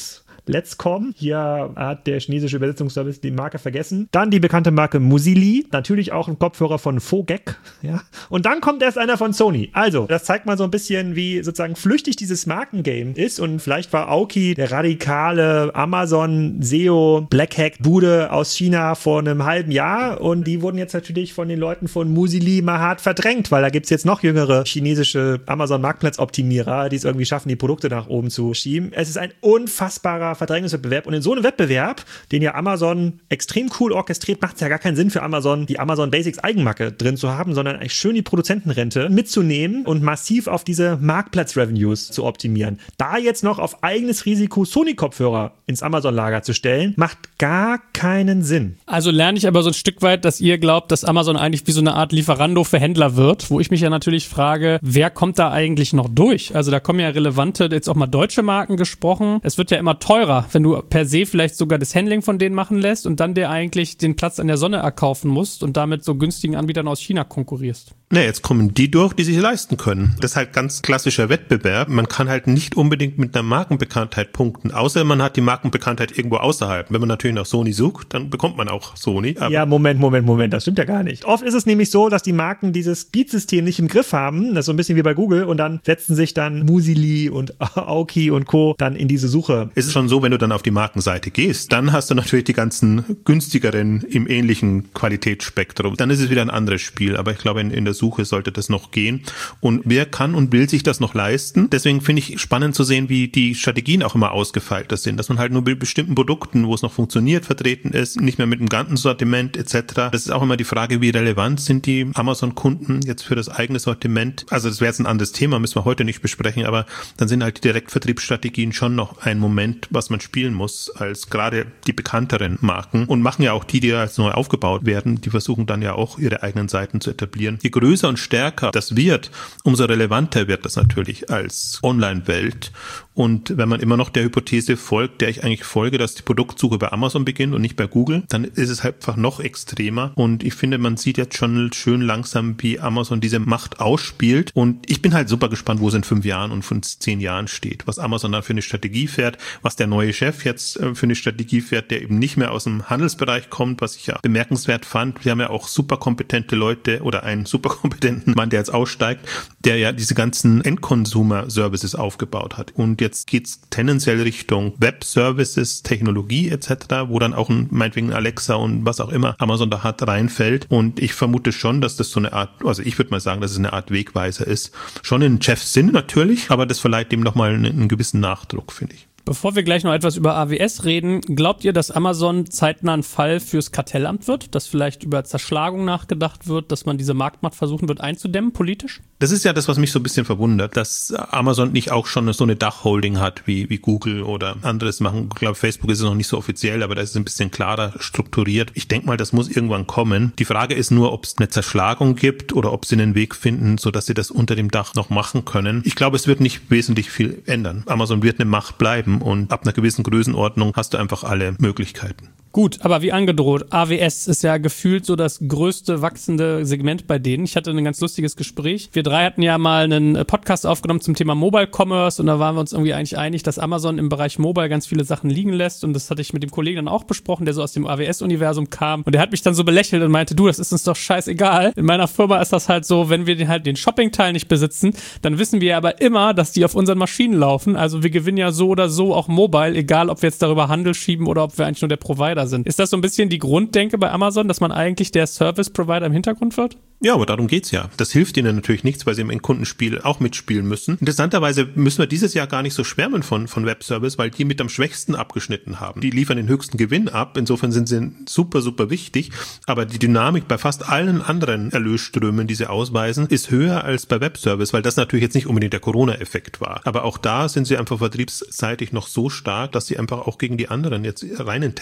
Let's.com. Hier hat der chinesische Übersetzungsservice die Marke vergessen. Dann die bekannte Marke Musili. Natürlich auch ein Kopfhörer von Fogek. Ja. Und dann kommt erst einer von Sony. Also, das zeigt mal so ein bisschen, wie sozusagen flüchtig dieses Markengame ist. Und vielleicht war Aoki der radikale Amazon SEO Black Hack Bude aus China vor einem halben Jahr. Und die wurden jetzt natürlich von den Leuten von Musili mal hart verdrängt, weil da gibt es jetzt noch jüngere chinesische Amazon-Marktplatzoptimierer, die es irgendwie schaffen, die Produkte nach oben zu schieben. Es ist ein unfassbarer Verdrängungswettbewerb. Und in so einem Wettbewerb, den ja Amazon extrem cool orchestriert, macht es ja gar keinen Sinn für Amazon, die Amazon Basics Eigenmarke drin zu haben, sondern eigentlich schön die Produzentenrente mitzunehmen und massiv auf diese Marktplatz-Revenues zu optimieren. Da jetzt noch auf eigenes Risiko Sony-Kopfhörer ins Amazon-Lager zu stellen, macht gar keinen Sinn. Also lerne ich aber so ein Stück weit, dass ihr glaubt, dass Amazon eigentlich wie so eine Art Lieferando für Händler wird, wo ich mich ja natürlich frage, wer kommt da eigentlich noch durch? Also da kommen ja relevante, jetzt auch mal deutsche Marken gesprochen. Es wird ja immer teurer, wenn du per se vielleicht sogar das Handling von denen machen lässt und dann dir eigentlich den Platz an der Sonne erkaufen musst und damit so günstigen Anbietern aus China konkurrierst. Na, jetzt kommen die durch, die sich leisten können. Das ist halt ganz klassischer Wettbewerb. Man kann halt nicht unbedingt mit einer Markenbekanntheit punkten, außer man hat die Markenbekanntheit irgendwo außerhalb. Wenn man natürlich nach Sony sucht, dann bekommt man auch Sony. Aber ja, Moment, das stimmt ja gar nicht. Oft ist es nämlich so, dass die Marken dieses Beat-System nicht im Griff haben, das ist so ein bisschen wie bei Google, und dann setzen sich dann Musili und Aoki und Co. dann in diese Suche. Es ist schon so, wenn du dann auf die Markenseite gehst, dann hast du natürlich die ganzen günstigeren im ähnlichen Qualitätsspektrum. Dann ist es wieder ein anderes Spiel, aber ich glaube, in der Suche sollte das noch gehen. Und wer kann und will sich das noch leisten? Deswegen finde ich spannend zu sehen, wie die Strategien auch immer ausgefeilter sind, dass man halt nur mit bestimmten Produkten, wo es noch funktioniert, vertreten ist, nicht mehr mit dem ganzen Sortiment etc. Das ist auch immer die Frage, wie relevant sind die Amazon-Kunden jetzt für das eigene Sortiment? Also das wäre jetzt ein anderes Thema, müssen wir heute nicht besprechen, aber dann sind halt die Direktvertriebsstrategien schon noch ein Moment, was man spielen muss, als gerade die bekannteren Marken, und machen ja auch die jetzt neu aufgebaut werden, die versuchen dann ja auch ihre eigenen Seiten zu etablieren. Je größer und stärker das wird, umso relevanter wird das natürlich als Online-Welt. Und wenn man immer noch der Hypothese folgt, der ich eigentlich folge, dass die Produktsuche bei Amazon beginnt und nicht bei Google, dann ist es halt einfach noch extremer. Und ich finde, man sieht jetzt schon schön langsam, wie Amazon diese Macht ausspielt. Und ich bin halt super gespannt, wo es in 5 Jahren und 10 Jahren steht, was Amazon da für eine Strategie fährt, was der neue Chef jetzt für eine Strategie fährt, der eben nicht mehr aus dem Handelsbereich kommt, was ich ja bemerkenswert fand. Wir haben ja auch super kompetente Leute oder einen super kompetenten Mann, der jetzt aussteigt, der ja diese ganzen Endconsumer-Services aufgebaut hat. Und jetzt geht's tendenziell Richtung Web-Services, Technologie etc., wo dann auch meinetwegen Alexa und was auch immer Amazon da hat reinfällt. Und ich vermute schon, dass das so eine Art, also ich würde mal sagen, dass es eine Art Wegweiser ist. Schon in Jeffs Sinn natürlich, aber das verleiht dem nochmal einen gewissen Nachdruck, finde ich. Bevor wir gleich noch etwas über AWS reden, glaubt ihr, dass Amazon zeitnah ein Fall fürs Kartellamt wird? Dass vielleicht über Zerschlagung nachgedacht wird, dass man diese Marktmacht versuchen wird einzudämmen, politisch? Das ist ja das, was mich so ein bisschen verwundert, dass Amazon nicht auch schon so eine Dachholding hat, wie Google oder anderes machen. Ich glaube, Facebook ist es noch nicht so offiziell, aber da ist es ein bisschen klarer strukturiert. Ich denke mal, das muss irgendwann kommen. Die Frage ist nur, ob es eine Zerschlagung gibt oder ob sie einen Weg finden, sodass sie das unter dem Dach noch machen können. Ich glaube, es wird nicht wesentlich viel ändern. Amazon wird eine Macht bleiben. Und ab einer gewissen Größenordnung hast du einfach alle Möglichkeiten. Gut, aber wie angedroht, AWS ist ja gefühlt so das größte wachsende Segment bei denen. Ich hatte ein ganz lustiges Gespräch. Wir drei hatten ja mal einen Podcast aufgenommen zum Thema Mobile Commerce und da waren wir uns irgendwie eigentlich einig, dass Amazon im Bereich Mobile ganz viele Sachen liegen lässt und das hatte ich mit dem Kollegen dann auch besprochen, der so aus dem AWS-Universum kam und der hat mich dann so belächelt und meinte, du, das ist uns doch scheißegal. In meiner Firma ist das halt so, wenn wir den Shopping-Teil nicht besitzen, dann wissen wir aber immer, dass die auf unseren Maschinen laufen. Also wir gewinnen ja so oder so auch Mobile, egal ob wir jetzt darüber Handel schieben oder ob wir eigentlich nur der Provider sind. Ist das so ein bisschen die Grunddenke bei Amazon, dass man eigentlich der Service-Provider im Hintergrund wird? Ja, aber darum geht's ja. Das hilft ihnen natürlich nichts, weil sie im Endkundenspiel auch mitspielen müssen. Interessanterweise müssen wir dieses Jahr gar nicht so schwärmen von Webservice, weil die mit am schwächsten abgeschnitten haben. Die liefern den höchsten Gewinn ab. Insofern sind sie super, super wichtig. Aber die Dynamik bei fast allen anderen Erlösströmen, die sie ausweisen, ist höher als bei Webservice, weil das natürlich jetzt nicht unbedingt der Corona-Effekt war. Aber auch da sind sie einfach vertriebsseitig noch so stark, dass sie einfach auch gegen die anderen jetzt reinen Tech-Player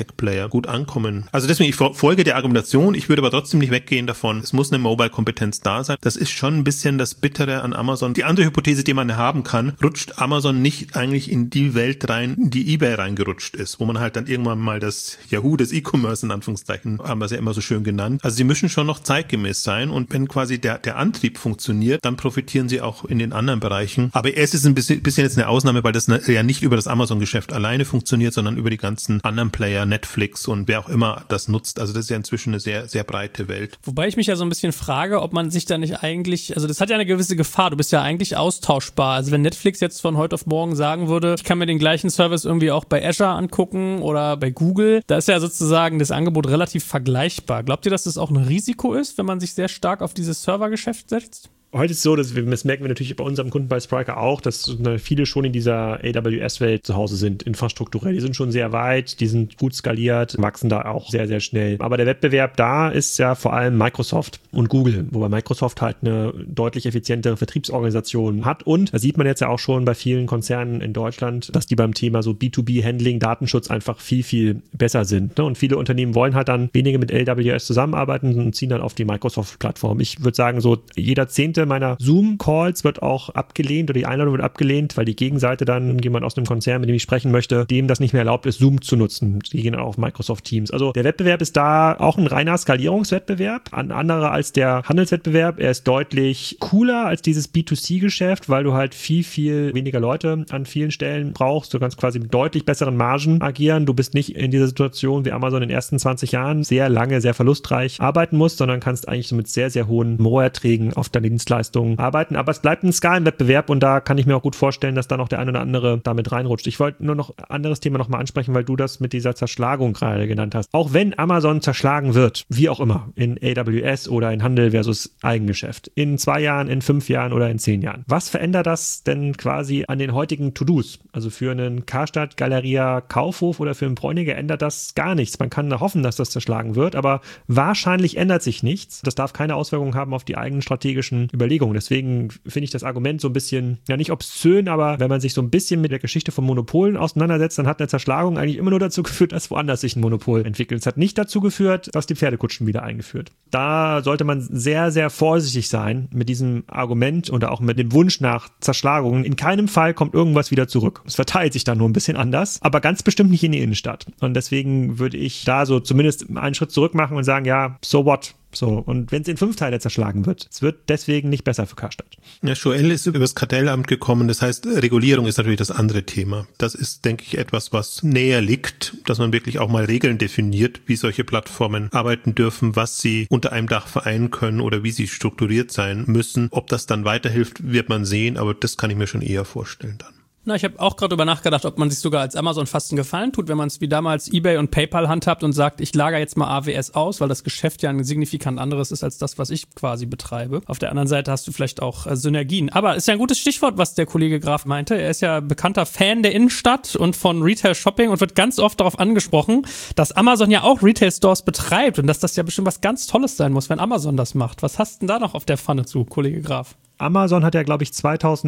sehr gut ankommen. Also deswegen, ich folge der Argumentation, ich würde aber trotzdem nicht weggehen davon, es muss eine Mobile-Kompetenz da sein. Das ist schon ein bisschen das Bittere an Amazon. Die andere Hypothese, die man haben kann, rutscht Amazon nicht eigentlich in die Welt rein, in die eBay reingerutscht ist, wo man halt dann irgendwann mal das Yahoo des E-Commerce in Anführungszeichen, haben wir es ja immer so schön genannt. Also sie müssen schon noch zeitgemäß sein und wenn quasi der Antrieb funktioniert, dann profitieren sie auch in den anderen Bereichen. Aber es ist ein bisschen jetzt eine Ausnahme, weil das ja nicht über das Amazon-Geschäft alleine funktioniert, sondern über die ganzen anderen Player, Netflix und wer auch immer das nutzt. Also das ist ja inzwischen eine sehr, sehr breite Welt. Wobei ich mich ja so ein bisschen frage, ob man sich da nicht eigentlich, also das hat ja eine gewisse Gefahr, du bist ja eigentlich austauschbar. Also wenn Netflix jetzt von heute auf morgen sagen würde, ich kann mir den gleichen Service irgendwie auch bei Azure angucken oder bei Google, da ist ja sozusagen das Angebot relativ vergleichbar. Glaubt ihr, dass das auch ein Risiko ist, wenn man sich sehr stark auf dieses Servergeschäft setzt? Heute ist es so, das merken wir natürlich bei unserem Kunden bei Spryker auch, dass viele schon in dieser AWS-Welt zu Hause sind, infrastrukturell. Die sind schon sehr weit, die sind gut skaliert, wachsen da auch sehr, sehr schnell. Aber der Wettbewerb da ist ja vor allem Microsoft und Google, wobei Microsoft halt eine deutlich effizientere Vertriebsorganisation hat. Und da sieht man jetzt ja auch schon bei vielen Konzernen in Deutschland, dass die beim Thema so B2B-Handling, Datenschutz einfach viel, viel besser sind. Und viele Unternehmen wollen halt dann weniger mit AWS zusammenarbeiten und ziehen dann auf die Microsoft-Plattform. Ich würde sagen, so jeder 10. meiner Zoom-Calls wird auch abgelehnt oder die Einladung wird abgelehnt, weil die Gegenseite dann, jemand aus einem Konzern, mit dem ich sprechen möchte, dem das nicht mehr erlaubt ist, Zoom zu nutzen. Die gehen dann auch auf Microsoft Teams. Also der Wettbewerb ist da auch ein reiner Skalierungswettbewerb, ein anderer als der Handelswettbewerb. Er ist deutlich cooler als dieses B2C-Geschäft, weil du halt viel, viel weniger Leute an vielen Stellen brauchst. Du kannst quasi mit deutlich besseren Margen agieren. Du bist nicht in dieser Situation wie Amazon in den ersten 20 Jahren sehr lange, sehr verlustreich arbeiten musst, sondern kannst eigentlich so mit sehr, sehr hohen Roherträgen auf deine Dienstleistungen arbeiten. Aber es bleibt ein Skalenwettbewerb und da kann ich mir auch gut vorstellen, dass da noch der ein oder andere damit reinrutscht. Ich wollte nur noch ein anderes Thema nochmal ansprechen, weil du das mit dieser Zerschlagung gerade genannt hast. Auch wenn Amazon zerschlagen wird, wie auch immer, in AWS oder in Handel versus Eigengeschäft, in 2 Jahren, in 5 Jahren oder in 10 Jahren. Was verändert das denn quasi an den heutigen To-Dos? Also für einen Karstadt, Galeria, Kaufhof oder für einen Bräuniger ändert das gar nichts. Man kann hoffen, dass das zerschlagen wird, aber wahrscheinlich ändert sich nichts. Das darf keine Auswirkungen haben auf die eigenen strategischen Überlegungen. Deswegen finde ich das Argument so ein bisschen, ja nicht obszön, aber wenn man sich so ein bisschen mit der Geschichte von Monopolen auseinandersetzt, dann hat eine Zerschlagung eigentlich immer nur dazu geführt, dass woanders sich ein Monopol entwickelt. Es hat nicht dazu geführt, dass die Pferdekutschen wieder eingeführt. Da sollte man sehr, sehr vorsichtig sein mit diesem Argument oder auch mit dem Wunsch nach Zerschlagungen. In keinem Fall kommt irgendwas wieder zurück. Es verteilt sich dann nur ein bisschen anders, aber ganz bestimmt nicht in die Innenstadt. Und deswegen würde ich da so zumindest einen Schritt zurück machen und sagen, ja, so what? So, und wenn es in 5 Teile zerschlagen wird, es wird deswegen nicht besser für Karstadt. Ja, Joel ist über das Kartellamt gekommen, das heißt, Regulierung ist natürlich das andere Thema. Das ist, denke ich, etwas, was näher liegt, dass man wirklich auch mal Regeln definiert, wie solche Plattformen arbeiten dürfen, was sie unter einem Dach vereinen können oder wie sie strukturiert sein müssen. Ob das dann weiterhilft, wird man sehen, aber das kann ich mir schon eher vorstellen dann. Na, ich habe auch gerade darüber nachgedacht, ob man sich sogar als Amazon fast einen Gefallen tut, wenn man es wie damals eBay und PayPal handhabt und sagt, ich lagere jetzt mal AWS aus, weil das Geschäft ja ein signifikant anderes ist als das, was ich quasi betreibe. Auf der anderen Seite hast du vielleicht auch Synergien. Aber ist ja ein gutes Stichwort, was der Kollege Graf meinte. Er ist ja bekannter Fan der Innenstadt und von Retail-Shopping und wird ganz oft darauf angesprochen, dass Amazon ja auch Retail-Stores betreibt und dass das ja bestimmt was ganz Tolles sein muss, wenn Amazon das macht. Was hast denn da noch auf der Pfanne zu, Kollege Graf? Amazon hat ja, glaube ich,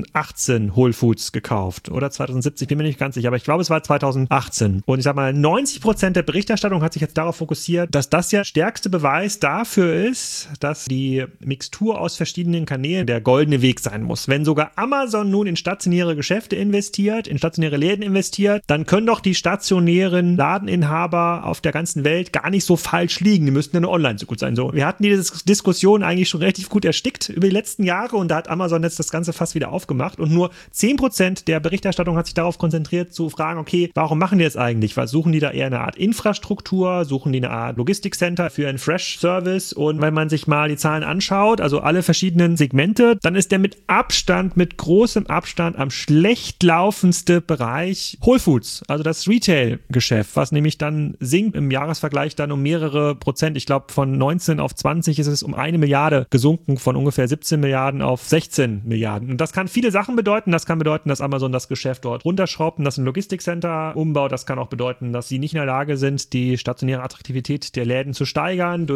2018 Whole Foods gekauft oder 2017, ich bin mir nicht ganz sicher, aber ich glaube, es war 2018. Und ich sag mal, 90% der Berichterstattung hat sich jetzt darauf fokussiert, dass das ja stärkste Beweis dafür ist, dass die Mixtur aus verschiedenen Kanälen der goldene Weg sein muss. Wenn sogar Amazon nun in stationäre Geschäfte investiert, in stationäre Läden investiert, dann können doch die stationären Ladeninhaber auf der ganzen Welt gar nicht so falsch liegen. Die müssten ja nur online so gut sein. So, wir hatten diese Diskussion eigentlich schon relativ gut erstickt über die letzten Jahre und da hat Amazon jetzt das Ganze fast wieder aufgemacht und nur 10% der Berichterstattung hat sich darauf konzentriert zu fragen, okay, warum machen die das eigentlich? Was suchen die da eher eine Art Infrastruktur? Suchen die eine Art Logistikcenter für einen Fresh-Service? Und wenn man sich mal die Zahlen anschaut, also alle verschiedenen Segmente, dann ist der mit großem Abstand am schlecht laufendste Bereich Whole Foods, also das Retail-Geschäft, was nämlich dann sinkt im Jahresvergleich dann um mehrere Prozent. Ich glaube, von 19 auf 20 ist es um 1 Milliarde gesunken, von ungefähr 17 Milliarden auf 16 Milliarden. Und das kann viele Sachen bedeuten. Das kann bedeuten, dass Amazon das Geschäft dort runterschraubt und das ein Logistikcenter umbaut. Das kann auch bedeuten, dass sie nicht in der Lage sind, die stationäre Attraktivität der Läden zu steigern durch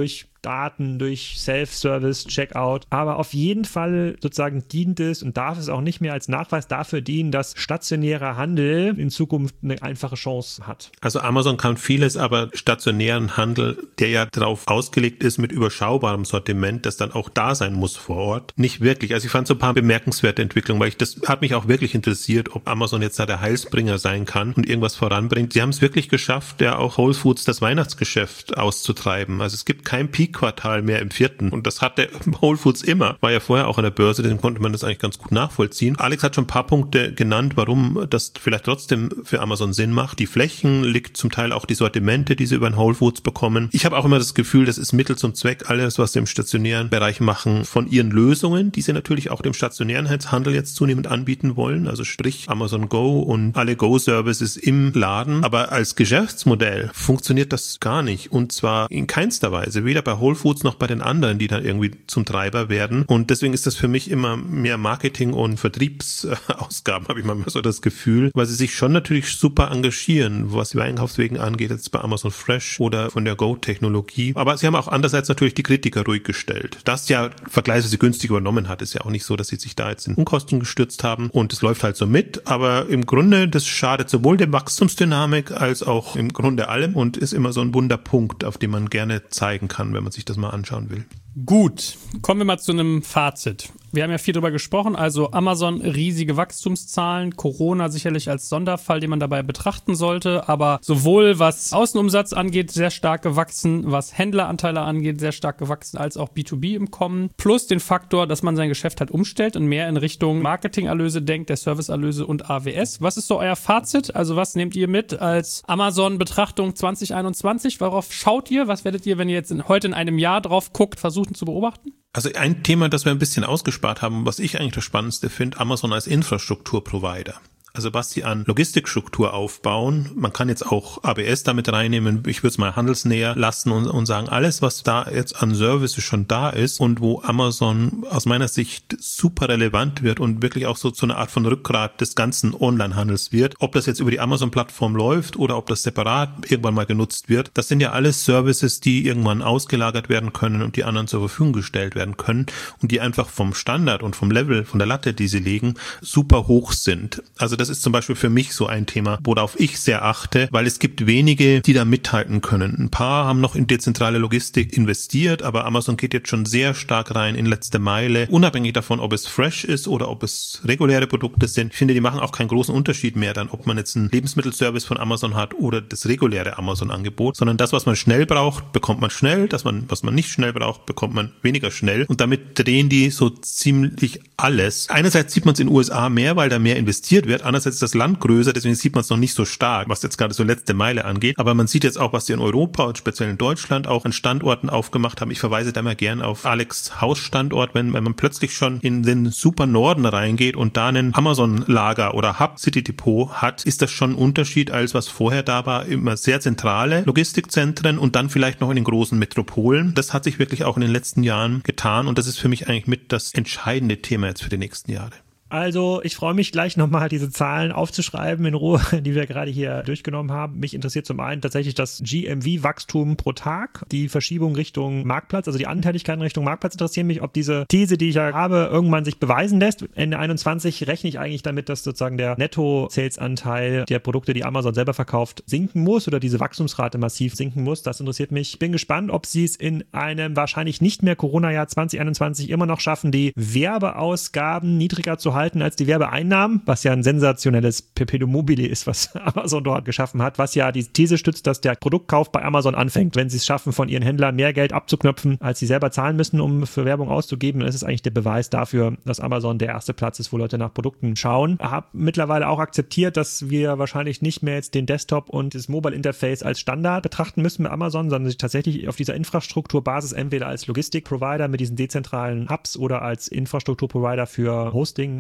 Daten durch Self-Service, Checkout. Aber auf jeden Fall sozusagen dient es und darf es auch nicht mehr als Nachweis dafür dienen, dass stationärer Handel in Zukunft eine einfache Chance hat. Also Amazon kann vieles, aber stationären Handel, der ja darauf ausgelegt ist mit überschaubarem Sortiment, das dann auch da sein muss vor Ort, nicht wirklich. Also ich fand so ein paar bemerkenswerte Entwicklungen, weil das hat mich auch wirklich interessiert, ob Amazon jetzt da der Heilsbringer sein kann und irgendwas voranbringt. Sie haben es wirklich geschafft, ja auch Whole Foods das Weihnachtsgeschäft auszutreiben. Also es gibt kein Peak-Quartal mehr im 4. und das hatte Whole Foods immer. War ja vorher auch an der Börse, deswegen konnte man das eigentlich ganz gut nachvollziehen. Alex hat schon ein paar Punkte genannt, warum das vielleicht trotzdem für Amazon Sinn macht. Die Flächen liegt zum Teil auch die Sortimente, die sie über den Whole Foods bekommen. Ich habe auch immer das Gefühl, das ist Mittel zum Zweck, alles, was sie im stationären Bereich machen, von ihren Lösungen, die sie natürlich auch dem stationären Handel jetzt zunehmend anbieten wollen, also sprich Amazon Go und alle Go-Services im Laden. Aber als Geschäftsmodell funktioniert das gar nicht und zwar in keinster Weise, weder bei Whole Foods noch bei den anderen, die dann irgendwie zum Treiber werden. Und deswegen ist das für mich immer mehr Marketing- und Vertriebsausgaben, habe ich manchmal so das Gefühl, weil sie sich schon natürlich super engagieren, was die Einkaufswegen angeht, jetzt bei Amazon Fresh oder von der Go-Technologie. Aber sie haben auch andererseits natürlich die Kritiker ruhig gestellt. Das ja vergleichsweise günstig übernommen hat, ist ja auch nicht so, dass sie sich da jetzt in Unkosten gestürzt haben und es läuft halt so mit. Aber im Grunde, das schadet sowohl der Wachstumsdynamik als auch im Grunde allem und ist immer so ein Wunderpunkt, auf den man gerne zeigen kann, wenn man sich das mal anschauen will. Gut, kommen wir mal zu einem Fazit. Wir haben ja viel drüber gesprochen, also Amazon riesige Wachstumszahlen, Corona sicherlich als Sonderfall, den man dabei betrachten sollte, aber sowohl was Außenumsatz angeht, sehr stark gewachsen, was Händleranteile angeht, sehr stark gewachsen, als auch B2B im Kommen, plus den Faktor, dass man sein Geschäft halt umstellt und mehr in Richtung Marketingerlöse denkt, der Serviceerlöse und AWS. Was ist so euer Fazit? Also was nehmt ihr mit als Amazon-Betrachtung 2021? Worauf schaut ihr? Was werdet ihr, wenn ihr jetzt heute in einem Jahr drauf guckt, versuchen zu beobachten? Also ein Thema, das wir ein bisschen ausgespart haben, was ich eigentlich das Spannendste finde, Amazon als Infrastrukturprovider. Also was sie an Logistikstruktur aufbauen, man kann jetzt auch ABS damit reinnehmen, ich würde es mal handelsnäher lassen und sagen, alles, was da jetzt an Services schon da ist und wo Amazon aus meiner Sicht super relevant wird und wirklich auch so zu einer Art von Rückgrat des ganzen Onlinehandels wird, ob das jetzt über die Amazon-Plattform läuft oder ob das separat irgendwann mal genutzt wird, das sind ja alles Services, die irgendwann ausgelagert werden können und die anderen zur Verfügung gestellt werden können und die einfach vom Standard und vom Level, von der Latte, die sie legen, super hoch sind. Also das ist zum Beispiel für mich so ein Thema, worauf ich sehr achte, weil es gibt wenige, die da mithalten können. Ein paar haben noch in dezentrale Logistik investiert, aber Amazon geht jetzt schon sehr stark rein in letzte Meile, unabhängig davon, ob es fresh ist oder ob es reguläre Produkte sind. Ich finde, die machen auch keinen großen Unterschied mehr dann, ob man jetzt einen Lebensmittelservice von Amazon hat oder das reguläre Amazon-Angebot, sondern das, was man schnell braucht, bekommt man schnell, was man nicht schnell braucht, bekommt man weniger schnell und damit drehen die so ziemlich alles. Einerseits sieht man es in den USA mehr, weil da mehr investiert wird, andererseits ist das Land größer, deswegen sieht man es noch nicht so stark, was jetzt gerade so letzte Meile angeht. Aber man sieht jetzt auch, was die in Europa und speziell in Deutschland auch an Standorten aufgemacht haben. Ich verweise da mal gern auf Alex Hausstandort, wenn man plötzlich schon in den super Norden reingeht und da einen Amazon-Lager oder Hub City Depot hat, ist das schon ein Unterschied, als was vorher da war. Immer sehr zentrale Logistikzentren und dann vielleicht noch in den großen Metropolen. Das hat sich wirklich auch in den letzten Jahren getan und das ist für mich eigentlich mit das entscheidende Thema jetzt für die nächsten Jahre. Also ich freue mich gleich nochmal diese Zahlen aufzuschreiben in Ruhe, die wir gerade hier durchgenommen haben. Mich interessiert zum einen tatsächlich das GMV-Wachstum pro Tag, die Verschiebung Richtung Marktplatz, also die Anteiligkeiten Richtung Marktplatz interessieren mich, ob diese These, die ich ja habe, irgendwann sich beweisen lässt. Ende 21 rechne ich eigentlich damit, dass sozusagen der Netto-Sales-Anteil der Produkte, die Amazon selber verkauft, sinken muss oder diese Wachstumsrate massiv sinken muss. Das interessiert mich. Ich bin gespannt, ob sie es in einem wahrscheinlich nicht mehr Corona-Jahr 2021 immer noch schaffen, die Werbeausgaben niedriger zu halten als die Werbeeinnahmen, was ja ein sensationelles Perpetuum mobile ist, was Amazon dort geschaffen hat, was ja die These stützt, dass der Produktkauf bei Amazon anfängt. Wenn sie es schaffen, von ihren Händlern mehr Geld abzuknöpfen, als sie selber zahlen müssen, um für Werbung auszugeben, dann ist es eigentlich der Beweis dafür, dass Amazon der erste Platz ist, wo Leute nach Produkten schauen. Ich habe mittlerweile auch akzeptiert, dass wir wahrscheinlich nicht mehr jetzt den Desktop und das Mobile Interface als Standard betrachten müssen bei Amazon, sondern sich tatsächlich auf dieser Infrastrukturbasis entweder als Logistikprovider mit diesen dezentralen Hubs oder als Infrastrukturprovider für Hosting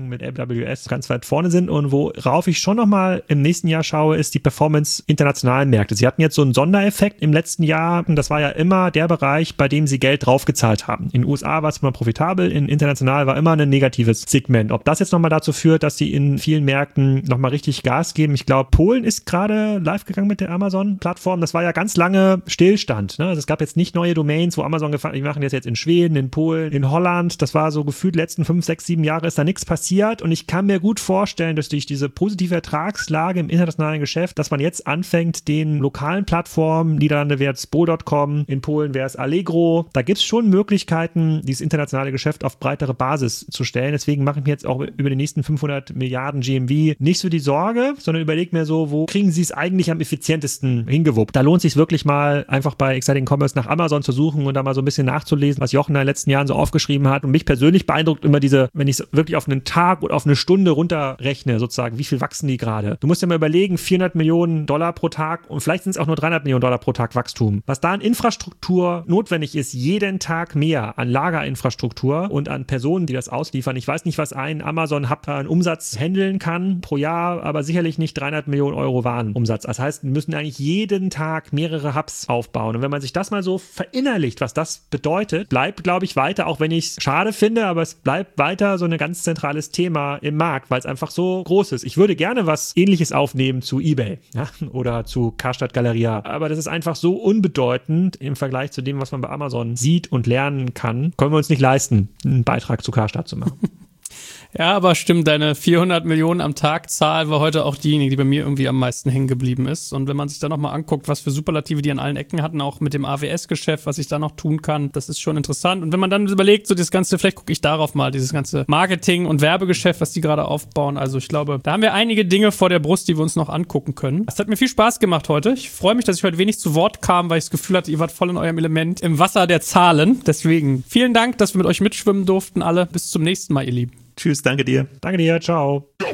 Samsung, mit AWS ganz weit vorne sind. Und worauf ich schon nochmal im nächsten Jahr schaue, ist die Performance internationalen Märkte. Sie hatten jetzt so einen Sondereffekt im letzten Jahr. Das war ja immer der Bereich, bei dem sie Geld draufgezahlt haben. In den USA war es immer profitabel, in international war immer ein negatives Segment. Ob das jetzt nochmal dazu führt, dass sie in vielen Märkten nochmal richtig Gas geben. Ich glaube, Polen ist gerade live gegangen mit der Amazon-Plattform. Das war ja ganz lange Stillstand. Ne? Also es gab jetzt nicht neue Domains, wo Amazon gefragt, die machen das jetzt in Schweden, in Polen, in Holland. Das war so gefühlt die letzten 5, 6, 7 Jahre ist da nichts passiert. Und ich kann mir gut vorstellen, dass durch diese positive Ertragslage im internationalen Geschäft, dass man jetzt anfängt, den lokalen Plattformen, Niederlande wäre es Bo.com, in Polen wäre es Allegro. Da gibt es schon Möglichkeiten, dieses internationale Geschäft auf breitere Basis zu stellen. Deswegen mache ich mir jetzt auch über die nächsten 500 Milliarden GMV nicht so die Sorge, sondern überlege mir so, wo kriegen sie es eigentlich am effizientesten hingewuppt. Da lohnt es sich wirklich mal einfach bei Exciting Commerce nach Amazon zu suchen und da mal so ein bisschen nachzulesen, was Jochen in den letzten Jahren so aufgeschrieben hat. Und mich persönlich beeindruckt immer wenn ich es wirklich auf einen Tag oder auf eine Stunde runterrechne, sozusagen, wie viel wachsen die gerade? Du musst dir mal überlegen, $400 Millionen pro Tag und vielleicht sind es auch nur $300 Millionen pro Tag Wachstum. Was da an Infrastruktur notwendig ist, jeden Tag mehr an Lagerinfrastruktur und an Personen, die das ausliefern. Ich weiß nicht, was ein Amazon-Hub an Umsatz handeln kann pro Jahr, aber sicherlich nicht 300 Millionen Euro Warenumsatz. Das heißt, wir müssen eigentlich jeden Tag mehrere Hubs aufbauen. Und wenn man sich das mal so verinnerlicht, was das bedeutet, bleibt, glaube ich, weiter, auch wenn ich es schade finde, aber es bleibt weiter so ein ganz zentrales Thema im Markt, weil es einfach so groß ist. Ich würde gerne was Ähnliches aufnehmen zu eBay, ja, oder zu Karstadt Galeria, aber das ist einfach so unbedeutend im Vergleich zu dem, was man bei Amazon sieht und lernen kann, können wir uns nicht leisten, einen Beitrag zu Karstadt zu machen. Ja, aber stimmt, deine 400 Millionen am Tag Zahl war heute auch diejenige, die bei mir irgendwie am meisten hängen geblieben ist. Und wenn man sich da nochmal anguckt, was für Superlative die an allen Ecken hatten, auch mit dem AWS-Geschäft, was ich da noch tun kann, das ist schon interessant. Und wenn man dann überlegt, so das ganze, vielleicht gucke ich darauf mal, dieses ganze Marketing- und Werbegeschäft, was die gerade aufbauen. Also ich glaube, da haben wir einige Dinge vor der Brust, die wir uns noch angucken können. Es hat mir viel Spaß gemacht heute. Ich freue mich, dass ich heute wenig zu Wort kam, weil ich das Gefühl hatte, ihr wart voll in eurem Element im Wasser der Zahlen. Deswegen vielen Dank, dass wir mit euch mitschwimmen durften alle. Bis zum nächsten Mal, ihr Lieben. Tschüss, danke dir. Danke dir, ciao.